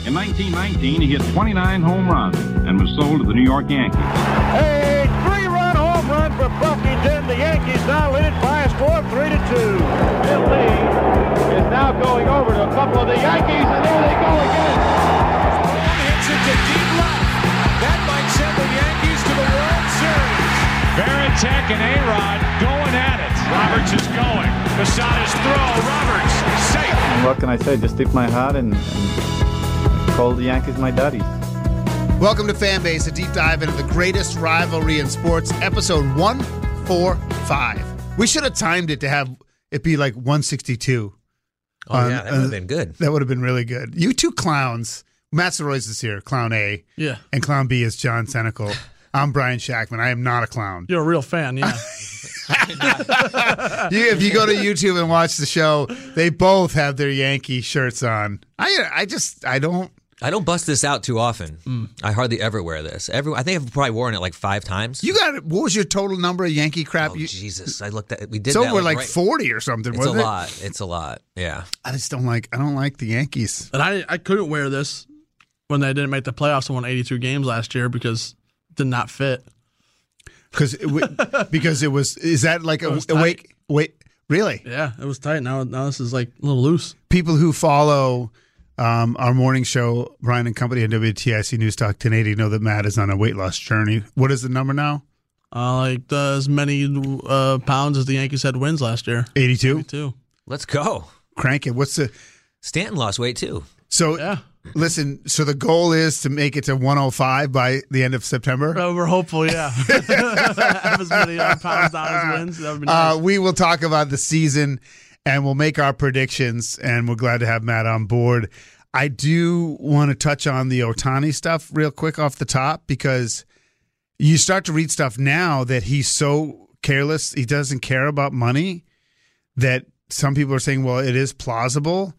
In 1919, he hit 29 home runs and was sold to the New York Yankees. A 3-run home run for Buffington. The Yankees now lead it by a score of 3-2. Bill Lee is now going over to a couple of the Yankees, and there they go again. One hits it to deep left. That might send the Yankees to the World Series. Varitek and A-Rod going at it. Roberts is going. Posada's throw. Roberts safe. What can I say? Just tip my hat and call the Yankees my daddies. Welcome to Fanbase, a deep dive into the greatest rivalry in sports, episode 145. We should have timed it to have it be like 162. Oh, yeah, that would have been good. That would have been really good. You two clowns. Matt Soroyce is here, Clown A. Yeah. And Clown B is John Senecal. I'm Brian Shackman. I am not a clown. You're a real fan, yeah. If you go to YouTube and watch the show, they both have their Yankee shirts on. I don't bust this out too often. I hardly ever wear this. I think I've probably worn it like 5 times. You got it. What was your total number of Yankee crap? Oh, Jesus. I looked at it. We did so that. we're like right. 40 or something, It's wasn't a it? lot. It's a lot. Yeah. I don't like the Yankees. And I couldn't wear this when they didn't make the playoffs and won 82 games last year because it did not fit. Because it was, is that like wait, really? Yeah, it was tight. Now this is like a little loose. People who follow our morning show, Brian and Company, on WTIC News Talk 1080 know that Matt is on a weight loss journey. What is the number now? As many pounds as the Yankees had wins last year. 82? 82. Let's go. Crank it. Stanton lost weight too. So, yeah. Listen, so the goal is to make it to 105 by the end of September? We're hopeful, yeah. Have as many pounds down as wins. That would be nice. We will talk about the season, and we'll make our predictions, and we're glad to have Matt on board. I do want to touch on the Ohtani stuff real quick off the top, because you start to read stuff now that he's so careless, he doesn't care about money, that some people are saying, well, it is plausible.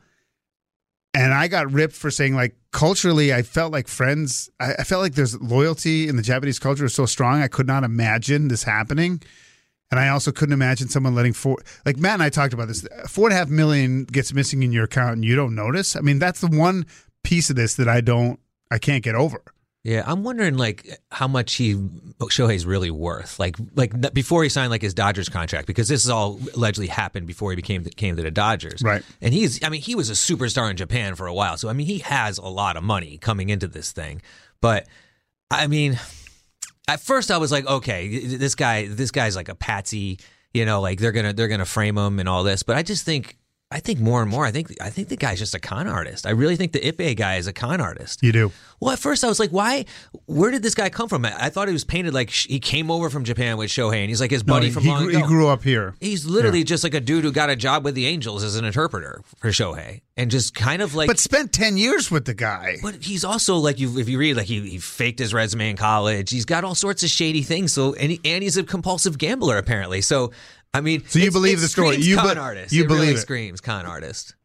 And I got ripped for saying, like, culturally, I felt like friends. I felt like there's loyalty in the Japanese culture is so strong. I could not imagine this happening. And I also couldn't imagine someone letting like Matt and I talked about this. $4.5 million gets missing in your account and you don't notice. I mean, that's the one piece of this that I can't get over. Yeah, I'm wondering like how much Shohei's really worth. Like before he signed like his Dodgers contract, because this has all allegedly happened before he came to the Dodgers. Right. And he was a superstar in Japan for a while. So I mean, he has a lot of money coming into this thing. But I mean, at first I was like, okay, this guy's like a patsy, like they're gonna frame him and all this. But I think more and more, I think the guy's just a con artist. I really think the Ippei guy is a con artist. You do? Well, at first I was like, where did this guy come from? I thought he was painted like he came over from Japan with Shohei, and he's like his buddy from long ago. He grew up here. He's literally just like a dude who got a job with the Angels as an interpreter for Shohei, and just kind of like... But spent 10 years with the guy. But he's also like, if you read, like he faked his resume in college. He's got all sorts of shady things. So and he's a compulsive gambler, apparently. So... I mean, so you believe the story? You con artist. You believe really it. Screams con artist.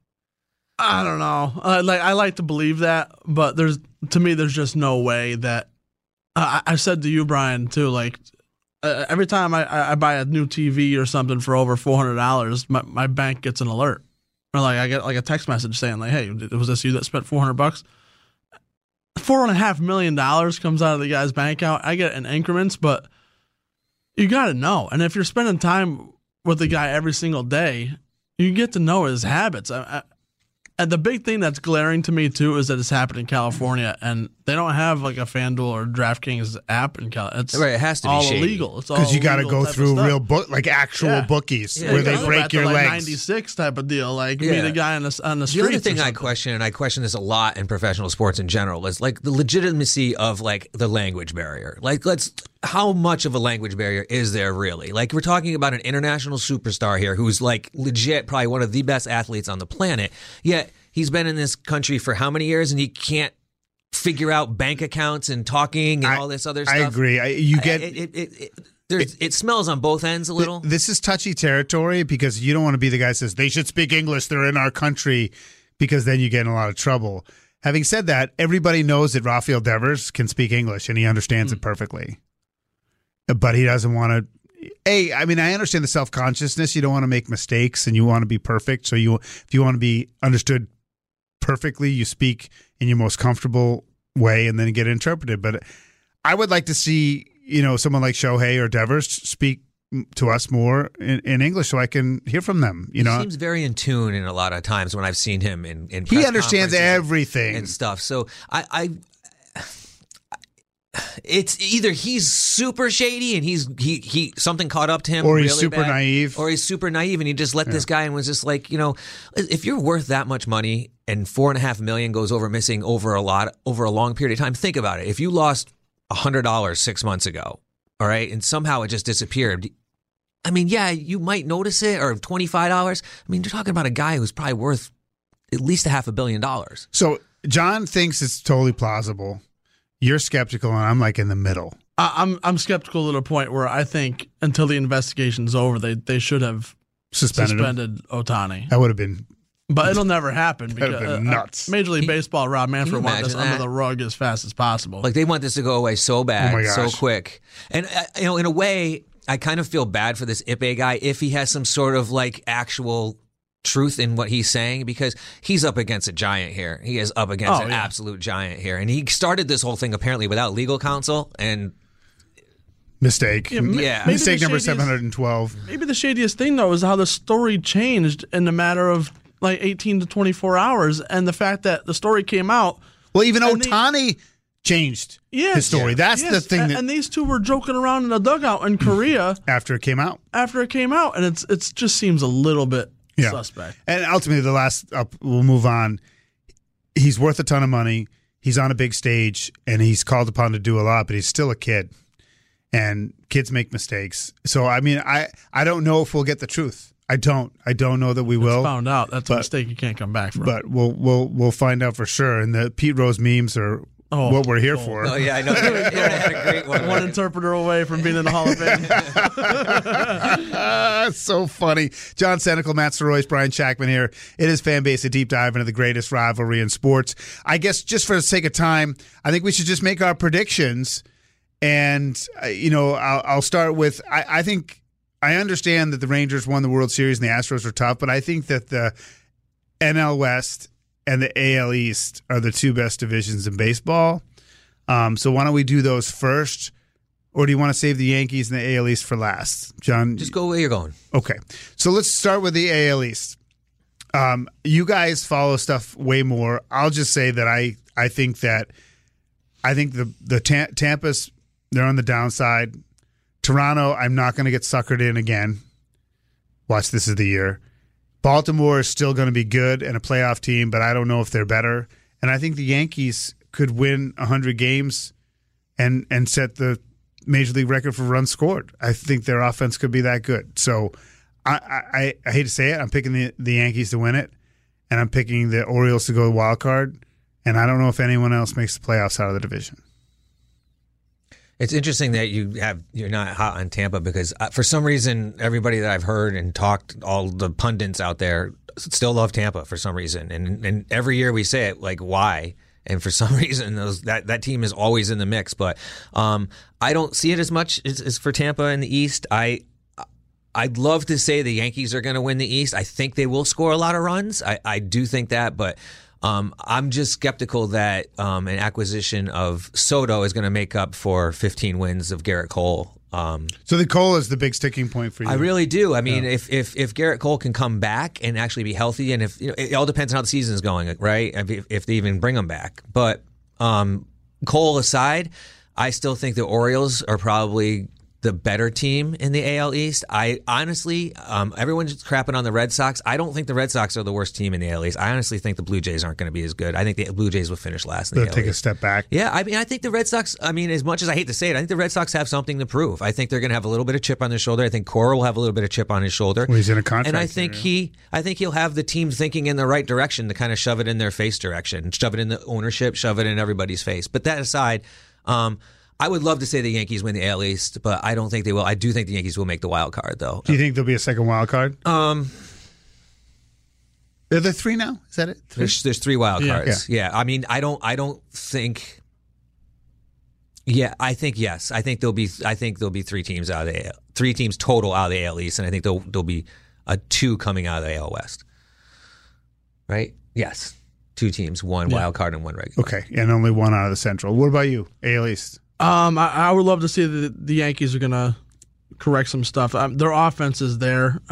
I don't know. I like to believe that, but there's just no way that. I said to you, Brian, too. Like every time I buy a new TV or something for over $400, my bank gets an alert, or like I get like a text message saying like, "Hey, was this you that spent $400?" $4.5 million comes out of the guy's bank account. I get it in increments, but you got to know. And if you're spending time with the guy every single day, you get to know his habits. And the big thing that's glaring to me, too, is that it's happened in California, and they don't have like a FanDuel or DraftKings app in California. It's right, it has to be all shady. illegal. It's all because you got to illegal go type through of stuff. real actual bookies where they break your like legs. 96 type of deal. Like meet a guy on the street. The other thing I question, and I question this a lot in professional sports in general, is like the legitimacy of like the language barrier. Like, how much of a language barrier is there really? Like, we're talking about an international superstar here who's like legit probably one of the best athletes on the planet, yet he's been in this country for how many years, and he can't figure out bank accounts and talking and all this other stuff. I agree. It smells on both ends a little. This is touchy territory because you don't want to be the guy that says they should speak English. They're in our country, because then you get in a lot of trouble. Having said that, everybody knows that Rafael Devers can speak English and he understands it perfectly, but he doesn't want to. I understand the self-consciousness. You don't want to make mistakes and you want to be perfect. So if you want to be understood perfectly. You speak in your most comfortable way and then get interpreted. But I would like to see, someone like Shohei or Devers speak to us more in English so I can hear from them. He seems very in tune in a lot of times when I've seen him in press he understands conferences everything and stuff. So it's either he's super shady and he something caught up to him, or he's really super bad, naive, or he's super naive and he just let this guy and was just like, if you're worth that much money and $4.5 million goes over missing over a long period of time, think about it. If you lost $100 6 months ago, all right, and somehow it just disappeared. I mean, yeah, you might notice it, or $25. I mean, you're talking about a guy who's probably worth at least $500 million. So John thinks it's totally plausible. You're skeptical, and I'm like in the middle. I'm skeptical to the point where I think until the investigation's over, they should have suspended Ohtani. That would have been, but it'll never happen that would have because been nuts. Major League Baseball, Rob Manfred wanted this imagine under the rug as fast as possible. Like they want this to go away so bad, Oh my so gosh. quick. And in a way, I kind of feel bad for this Ippei guy if he has some sort of like actual truth in what he's saying, because he's up against a giant here. He is up against an absolute giant here. And he started this whole thing apparently without legal counsel, and Mistake. Yeah, Mistake the number shadiest- 712. Maybe the shadiest thing, though, is how the story changed in a matter of like 18 to 24 hours. And the fact that the story came out. Well, even And Ohtani changed his story. That's the thing. And these two were joking around in a dugout in Korea After it came out. And it just seems a little bit suspect. And ultimately, we'll move on. He's worth a ton of money. He's on a big stage, and he's called upon to do a lot, but he's still a kid. And kids make mistakes. So, I mean, I don't know if we'll get the truth. I don't know that we will. Found out. That's a mistake you can't come back from. But we'll find out for sure. And the Pete Rose memes are what we're here for. oh yeah, I know. Aaron had a great one. One interpreter away from being in the Hall of Fame. So funny. John Senecal, Matt Soroyce, Brian Shackman here. It is Fanbase, a deep dive into the greatest rivalry in sports. I guess just for the sake of time, I think we should just make our predictions. And, I'll start with, I think I understand that the Rangers won the World Series and the Astros were tough, but I think that the NL West and the AL East are the two best divisions in baseball. So why don't we do those first? Or do you want to save the Yankees and the AL East for last? John? Just go where you're going. Okay. So let's start with the AL East. You guys follow stuff way more. I'll just say that I think the Tampa's, they're on the downside. Toronto, I'm not going to get suckered in again. Watch, this is the year. Baltimore is still going to be good and a playoff team, but I don't know if they're better. And I think the Yankees could win 100 games and set the Major League record for runs scored. I think their offense could be that good. So I hate to say it, I'm picking the Yankees to win it, and I'm picking the Orioles to go wild card. And I don't know if anyone else makes the playoffs out of the division. It's interesting that you're not hot on Tampa, because for some reason everybody that I've heard and talked, all the pundits out there, still love Tampa for some reason, and every year we say it, like, why? And for some reason that team is always in the mix. But I don't see it as much as for Tampa in the East. I'd love to say the Yankees are going to win the East. I think they will score a lot of runs. I do think that, but I'm just skeptical that an acquisition of Soto is going to make up for 15 wins of Garrett Cole. So the Cole is the big sticking point for you. I really do. I mean, if Garrett Cole can come back and actually be healthy, and if it all depends on how the season's going, right? If they even bring him back. But Cole aside, I still think the Orioles are probably the better team in the AL East. I honestly, everyone's crapping on the Red Sox. I don't think the Red Sox are the worst team in the AL East. I honestly think the Blue Jays aren't going to be as good. I think the Blue Jays will finish last in the They'll AL take a East. step back. Yeah, I mean, I think the Red Sox, as much as I hate to say it, I think the Red Sox have something to prove. I think they're going to have a little bit of chip on their shoulder. I think Cora will have a little bit of chip on his shoulder. Well, he's in a contract. And I think he'll have the team thinking in the right direction to kind of shove it in their face direction, shove it in the ownership, shove it in everybody's face. But that aside, I would love to say the Yankees win the AL East, but I don't think they will. I do think the Yankees will make the wild card, though. Do you think there'll be a second wild card? Are there three now? Is that it? There's three wild cards. Yeah. I mean, I don't think. Yeah, I think yes. I think there'll be three teams out of the AL, 3 teams total out of the AL East, and I think there'll be 2 coming out of the AL West. Right? Yes. 2 teams, one wild card and one regular. Okay, and only one out of the Central. What about you, AL East? I would love to see the Yankees are going to correct some stuff. Their offense is there.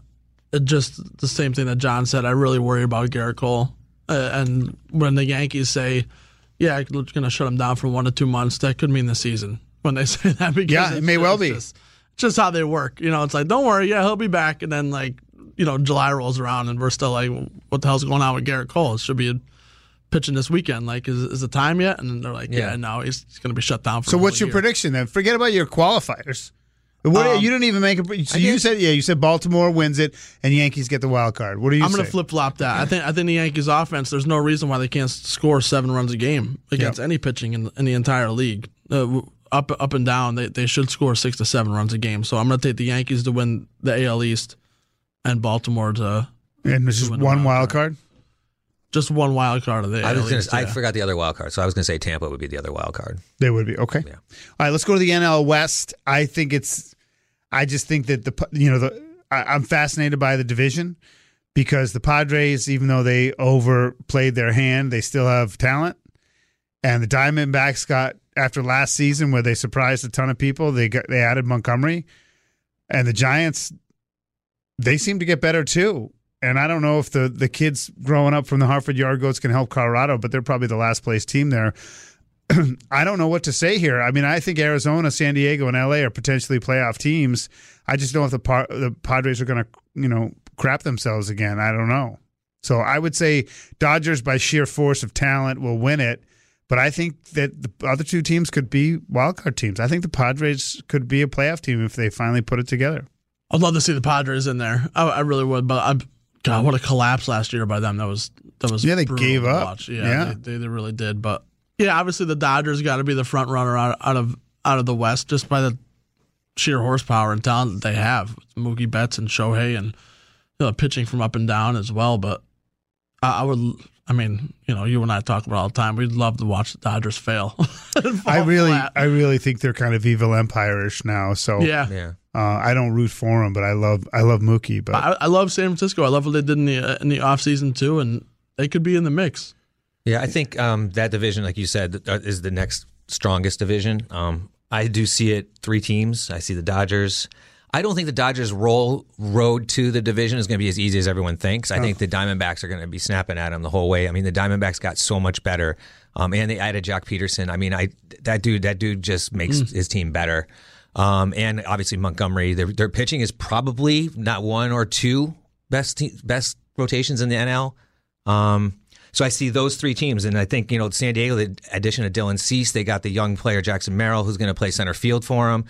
Just the same thing that John said. I really worry about Garrett Cole. And when the Yankees say, yeah, we're going to shut him down for 1 to 2 months, that could mean the season when they say that. Because it may well be. Just how they work. It's like, don't worry, he'll be back. And then, July rolls around and we're still like, what the hell's going on with Garrett Cole? It should be pitching this weekend. Like, is the time yet? And they're like, no, he's going to be shut down for So what's your prediction then? Forget about your qualifiers. You didn't even make a. So you said Baltimore wins it and Yankees get the wild card. What are you? I'm going to flip flop that. I think the Yankees offense. There's no reason why they can't score 7 runs a game against any pitching in the entire league. Up and down, they should score 6 to 7 runs a game. So I'm going to take the Yankees to win the AL East and Baltimore to. And there's just one wild card. Just one wild card of the AL East. I forgot the other wild card, so I was going to say Tampa would be the other wild card. They would be okay. Yeah. All right, let's go to the NL West. I just think that I'm fascinated by the division because the Padres, even though they overplayed their hand, they still have talent. And the Diamondbacks got, after last season where they surprised a ton of people, they added Montgomery. And the Giants, they seem to get better too. And I don't know if the kids growing up from the Hartford Yard Goats can help Colorado, but they're probably the last place team there. I don't know what to say here. I mean, I think Arizona, San Diego, and LA are potentially playoff teams. I just don't know if the Padres are going to, crap themselves again. I don't know. So I would say Dodgers, by sheer force of talent, will win it. But I think that the other 2 teams could be wildcard teams. I think the Padres could be a playoff team if they finally put it together. I'd love to see the Padres in there. I really would. But God, what a collapse last year by them. That was they gave up. Yeah. They really did. But yeah, obviously the Dodgers got to be the front runner out of the West just by the sheer horsepower and talent that they have. Mookie Betts and Shohei and pitching from up and down as well. But you and I talk about it all the time. We'd love to watch the Dodgers fail. I really think they're kind of evil empire-ish now. So yeah. I don't root for them, but I love Mookie. But I love San Francisco. I love what they did in the offseason too, and they could be in the mix. Yeah, I think that division, like you said, is the next strongest division. I do see it 3 teams. I see the Dodgers. I don't think the Dodgers' road to the division is going to be as easy as everyone thinks. I think the Diamondbacks are going to be snapping at them the whole way. I mean, the Diamondbacks got so much better, and they added Jock Peterson. I mean, that dude just makes his team better. And obviously Montgomery, their pitching is probably not 1 or 2 best rotations in the NL. So I see those 3 teams, and I think San Diego, the addition of Dylan Cease, they got the young player Jackson Merrill, who's going to play center field for them.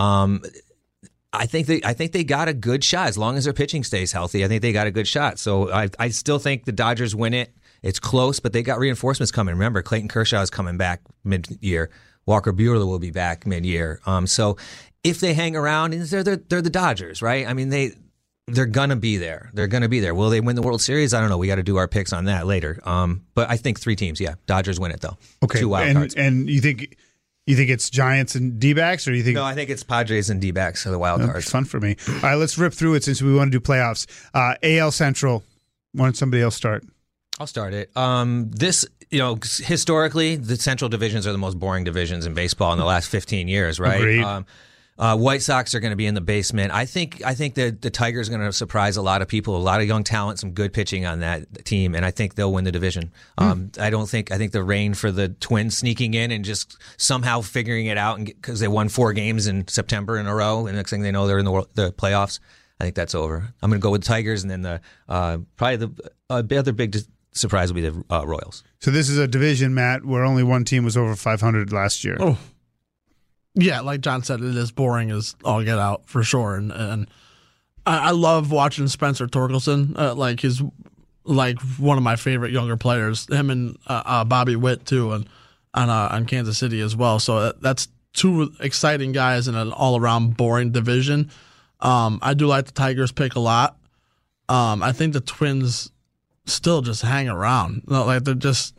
I think they got a good shot as long as their pitching stays healthy. I think they got a good shot. So I still think the Dodgers win it. It's close, but they got reinforcements coming. Remember, Clayton Kershaw is coming back mid-year. Walker Buehler will be back mid-year. So if they hang around, and they're the Dodgers, right? I mean, they're gonna be there. They're gonna be there. Will they win the World Series? I don't know. We got to do our picks on that later. But I think 3 teams. Yeah, Dodgers win it though. Okay, 2 wild cards. And you think it's Giants and D-backs, or you think? No, I think it's Padres and D-backs are the wild cards. It's fun for me. All right, let's rip through it since we want to do playoffs. AL Central. Why don't somebody else start? I'll start it. Historically, the Central divisions are the most boring divisions in baseball in the last 15 years, right? Agreed. White Sox are going to be in the basement. I think that the Tigers are going to surprise a lot of people, a lot of young talent, some good pitching on that team, and I think they'll win the division. I think the reign for the Twins sneaking in and just somehow figuring it out, and because they won 4 games in September in a row, and next thing they know they're in the playoffs. I think that's over. I'm going to go with the Tigers, and then probably the other big surprise will be the Royals. So this is a division, Matt, where only one team was over 500 last year. Oh. Yeah, like John said, it is boring as all get out for sure, and I love watching Spencer Torkelson. He's like one of my favorite younger players. Him and Bobby Witt too, and on Kansas City as well. So that's 2 exciting guys in an all-around boring division. I do like the Tigers pick a lot. I think the Twins still just hang around. Like they're just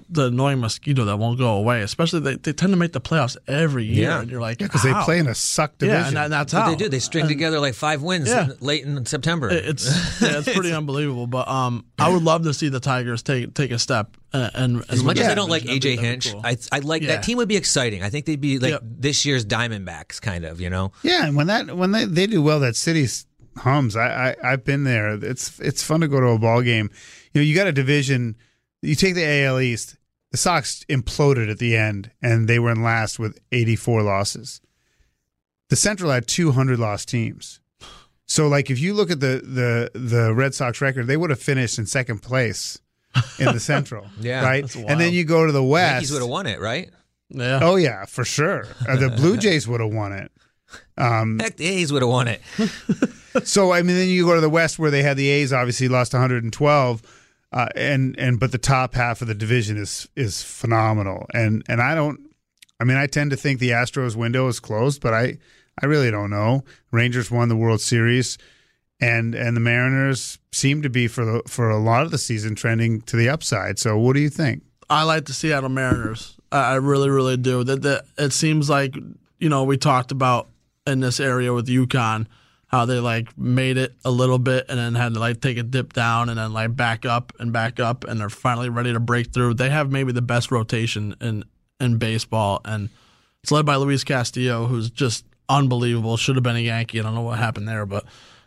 the annoying mosquito that won't go away. Especially they tend to make the playoffs every year, and you're like, because they play in a suck division. Yeah, and that's What how they do. They string together like 5 wins late in September. It's pretty unbelievable. But I would love to see the Tigers take a step. And as much as I don't like AJ Hinch, cool. I like that team would be exciting. I think they'd be like this year's Diamondbacks, kind of, you know. Yeah, and when they do well, that city hums. I've been there. It's fun to go to a ball game. You know, you got a division. You take the AL East. The Sox imploded at the end, and they were in last with 84 losses. The Central had 200 lost teams. So, like, if you look at the Red Sox record, they would have finished in second place in the Central. Right? And then you go to the West. Yankees would have won it, right? Yeah. Oh, yeah, for sure. The Blue Jays would have won it. Heck, the A's would have won it. So, I mean, then you go to the West where they had the A's obviously lost 112. But the top half of the division is phenomenal, and I tend to think the Astros window is closed, but I really don't know. Rangers won the World Series, and the Mariners seem to be for a lot of the season trending to the upside. So what do you think? I like the Seattle Mariners. I really, really do. That it seems like, you know, we talked about in this area with UConn, how they like made it a little bit and then had to like take a dip down and then like back up, and they're finally ready to break through. They have maybe the best rotation in baseball, and it's led by Luis Castillo, who's just unbelievable. Should have been a Yankee. I don't know what happened there, but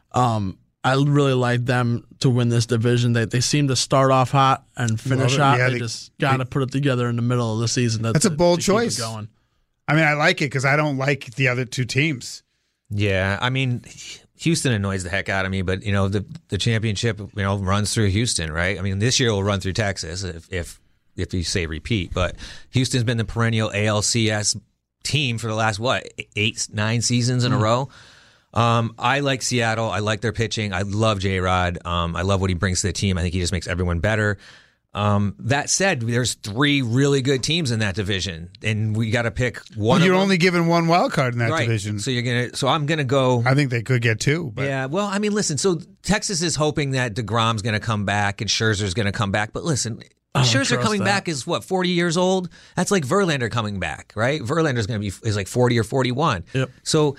I really like them to win this division. They seem to start off hot and finish hot. Yeah, they just got to put it together in the middle of the season. That's a bold choice. Going. I mean, I like it because I don't like the other two teams. Yeah, I mean, Houston annoys the heck out of me, but you know the championship, you know, runs through Houston, right? I mean, this year will run through Texas if you say repeat, but Houston's been the perennial ALCS team for the last 8-9 seasons in a row. I like Seattle. I like their pitching. I love J-Rod. I love what he brings to the team. I think he just makes everyone better. That said, there's 3 really good teams in that division, and we got to pick one. Well, you're of them. only given one wild card in that Right. division, So I'm gonna go. I think they could get 2. But. Yeah, well, I mean, listen. So Texas is hoping that DeGrom's going to come back and Scherzer's going to come back, but listen. Scherzer coming back is 40 years old? That's like Verlander coming back, right? Verlander's going to is like 40 or 41. Yep. So.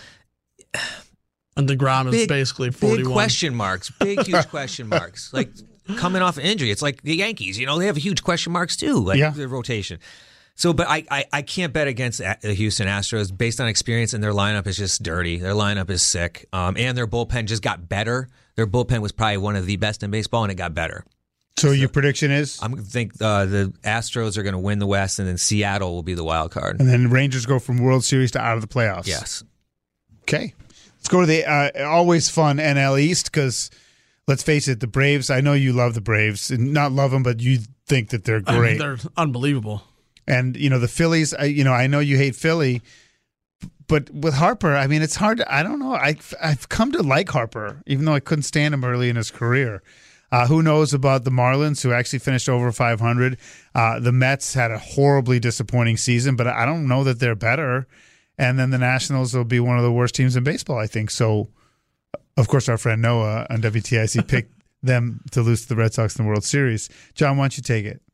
And DeGrom is basically 41. Big question marks. Huge question marks. Like. Coming off an injury, it's like the Yankees. You know, they have huge question marks too, like their rotation. So, but I can't bet against the Houston Astros based on experience, and their lineup is just dirty. Their lineup is sick, and their bullpen just got better. Their bullpen was probably one of the best in baseball, and it got better. So your prediction is? I'm going to think the Astros are going to win the West, and then Seattle will be the wild card. And then Rangers go from World Series to out of the playoffs. Yes. Okay. Let's go to the always fun NL East because – let's face it, the Braves, I know you love the Braves. And not love them, but you think that they're great. I mean, they're unbelievable. And, you know, the Phillies, I know you hate Philly, but with Harper, I mean, it's hard to, I don't know. I've come to like Harper, even though I couldn't stand him early in his career. Who knows about the Marlins, who actually finished over 500. The Mets had a horribly disappointing season, but I don't know that they're better. And then the Nationals will be one of the worst teams in baseball, I think. So, of course, our friend Noah on WTIC picked them to lose to the Red Sox in the World Series. John, why don't you take it?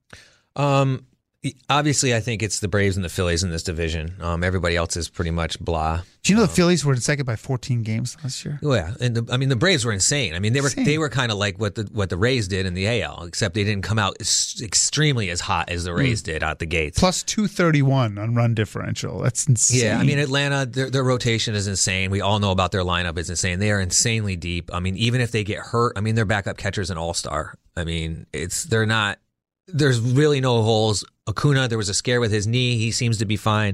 Obviously, I think it's the Braves and the Phillies in this division. Everybody else is pretty much blah. Do you know the Phillies were in second by 14 games last year? Oh, yeah, and the Braves were insane. I mean, they were kind of like what the Rays did in the AL, except they didn't come out extremely as hot as the Rays did out the gates. Plus 231 on run differential. That's insane. Yeah, I mean, Atlanta, their rotation is insane. We all know about their lineup is insane. They are insanely deep. I mean, even if they get hurt, I mean, their backup catcher's an all-star. I mean, they're not. There's really no holes. Acuna, there was a scare with his knee. He seems to be fine.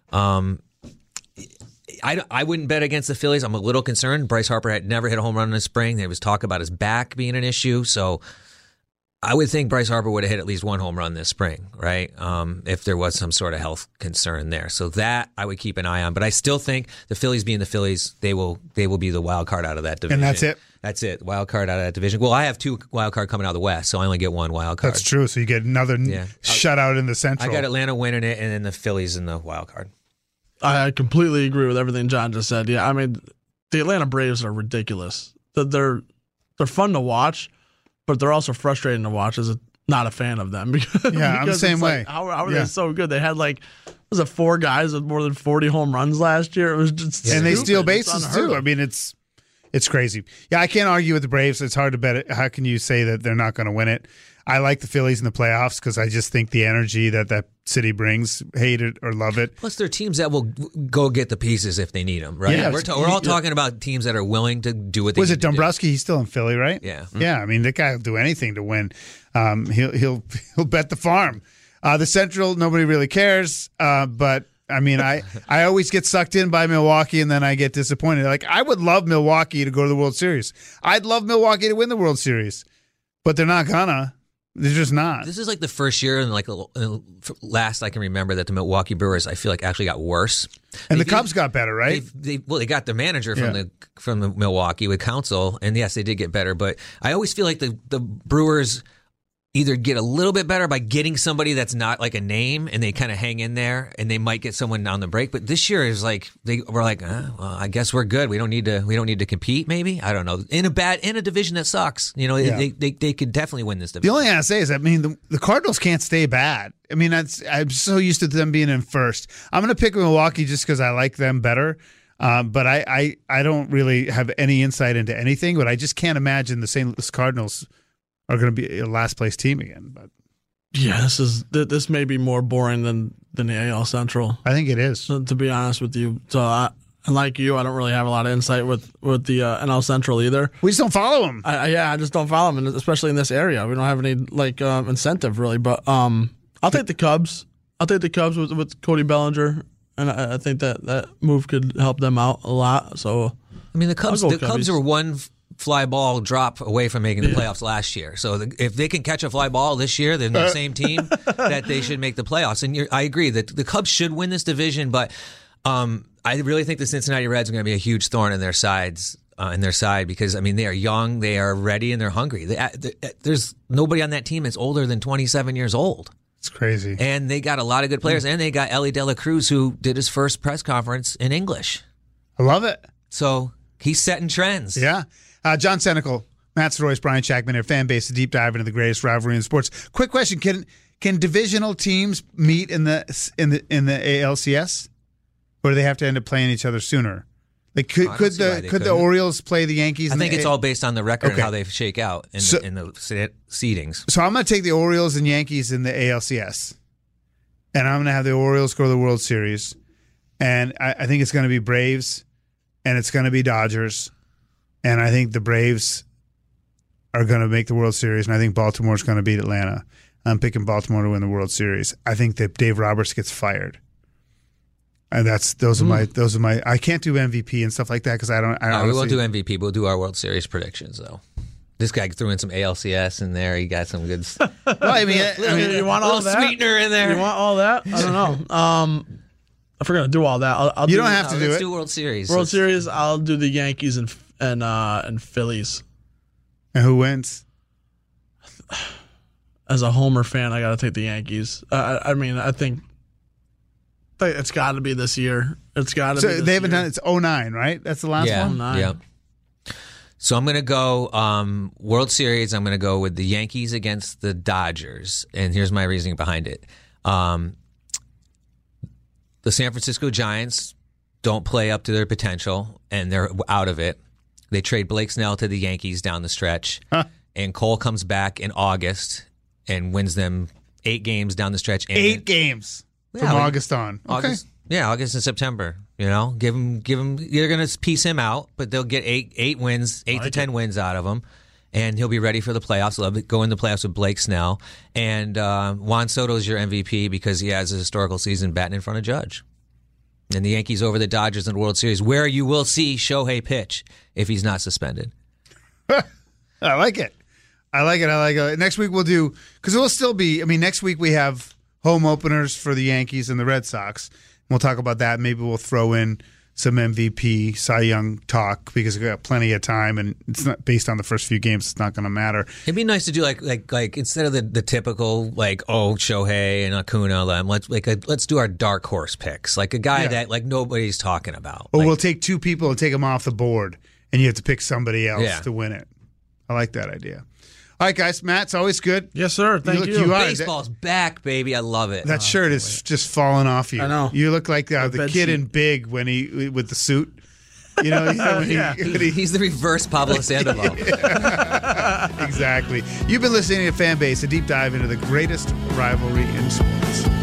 I wouldn't bet against the Phillies. I'm a little concerned. Bryce Harper had never hit a home run in the spring. There was talk about his back being an issue. So I would think Bryce Harper would have hit at least one home run this spring, right? If there was some sort of health concern there. So that I would keep an eye on. But I still think the Phillies being the Phillies, they will be the wild card out of that division. And that's it? That's it. Wild card out of that division. Well, I have 2 wild card coming out of the West, so I only get 1 wild card. That's true. So you get another shutout in the Central. I got Atlanta winning it, and then the Phillies in the wild card. I completely agree with everything John just said. Yeah, I mean, the Atlanta Braves are ridiculous. They're fun to watch, but they're also frustrating to watch as not a fan of them. Because, I'm the same it's way. Like, how are they so good? They had was it 4 guys with more than 40 home runs last year? It was just and they stupid. steal It's bases unheard too. of. I mean, it's crazy. Yeah, I can't argue with the Braves. It's hard to bet it. How can you say that they're not going to win it? I like the Phillies in the playoffs because I just think the energy that city brings, hate it or love it. Plus, they're teams that will go get the pieces if they need them, right? Yeah. We're all talking about teams that are willing to do what they Was need it to do. Dombrowski? He's still in Philly, right? Yeah. Yeah, I mean, that guy will do anything to win. He'll bet the farm. The Central, nobody really cares, but I mean, I always get sucked in by Milwaukee, and then I get disappointed. Like, I would love Milwaukee to go to the World Series. I'd love Milwaukee to win the World Series, but they're not gonna. They're just not. This is like the first year and last I can remember that the Milwaukee Brewers, I feel like, actually got worse. And the Cubs got better, right? They got the manager from the Milwaukee with Council, and yes, they did get better. But I always feel like the Brewers either get a little bit better by getting somebody that's not like a name, and they kind of hang in there, and they might get someone on the break. But this year is like they were like, well, I guess we're good. We don't need to compete. Maybe, I don't know. In a division that sucks, they could definitely win this division. The only thing I say is, I mean, the Cardinals can't stay bad. I mean, I'm so used to them being in first. I'm going to pick Milwaukee just because I like them better. But I don't really have any insight into anything. But I just can't imagine the St. Louis Cardinals are going to be a last place team again. But yeah, this may be more boring than the AL Central. I think it is, to be honest with you. So like you, I don't really have a lot of insight with the NL Central either. We just don't follow them. I just don't follow them, especially in this area. We don't have any incentive really. But I'll take the Cubs. I'll take the Cubs with Cody Bellinger, and I think that move could help them out a lot. So I mean, the Cubs were one fly ball drop away from making the playoffs last year. So if they can catch a fly ball this year, then the same team that they should make the playoffs. And I agree that the Cubs should win this division, but I really think the Cincinnati Reds are going to be a huge thorn in their side because, I mean, they are young, they are ready, and they're hungry. There's nobody on that team that's older than 27 years old. It's crazy. And they got a lot of good players, and they got Ellie De La Cruz, who did his first press conference in English. I love it. So he's setting trends. Yeah. John Senecal, Matt Soroyce, Brian Shackman, their fan base, a deep dive into the greatest rivalry in sports. Quick question: Can divisional teams meet in the ALCS, or do they have to end up playing each other sooner? Like, could the Orioles play the Yankees? I think it's all based on the record and how they shake out in So- the seedings. So I'm going to take the Orioles and Yankees in the ALCS, and I'm going to have the Orioles go to the World Series, and I think it's going to be Braves, and it's going to be Dodgers, and I think the Braves are going to make the World Series, and I think Baltimore's going to beat Atlanta. I'm picking Baltimore to win the World Series. I think that Dave Roberts gets fired. And those are my. I can't do MVP and stuff like that because I don't. We won't do MVP. We'll do our World Series predictions though. This guy threw in some ALCS in there. He got some good stuff. Well, I mean, you want all that sweetener in there. You want all that? I don't know. If we're gonna do all that, I'll you do, don't have to do Let's it. do World Series. World Series. I'll do the Yankees and Phillies. And who wins? As a Homer fan, I got to take the Yankees. I mean, I think it's got to be this year. It's got to be. So they haven't done. It's 09, right? That's the last one. 09. Yeah. So I'm going to go World Series. I'm going to go with the Yankees against the Dodgers, and here's my reasoning behind it. The San Francisco Giants don't play up to their potential, and they're out of it. They trade Blake Snell to the Yankees down the stretch, and Cole comes back in August and wins them 8 games down the stretch. And 8 games from August on. August, yeah, August and September. You know, give him. You're going to piece him out, but they'll get 8 wins, 8 to 10 wins out of him, and he'll be ready for the playoffs. He'll go in the playoffs with Blake Snell, and Juan Soto is your MVP because he has a historical season batting in front of Judge. And the Yankees over the Dodgers in the World Series, where you will see Shohei pitch if he's not suspended. I like it. Next week we'll do, because it will still be, I mean, next week we have home openers for the Yankees and the Red Sox. We'll talk about that. Maybe we'll throw in some MVP, Cy Young talk because we've got plenty of time, and it's not based on the first few games. It's not going to matter. It'd be nice to do like instead of the typical Shohei and Acuna, let's do our dark horse picks, like a guy that like nobody's talking about. Or we'll take 2 people and take them off the board, and you have to pick somebody else to win it. I like that idea. All right, guys. Matt, it's always good. Yes, sir. Thank you. You are. Baseball's back, baby. I love it. That shirt is just falling off you. I know. You look like the bed kid sheet. in Big when he with the suit. You know, He's the reverse Pablo Sandoval. Exactly. You've been listening to Fan Base, a deep dive into the greatest rivalry in sports.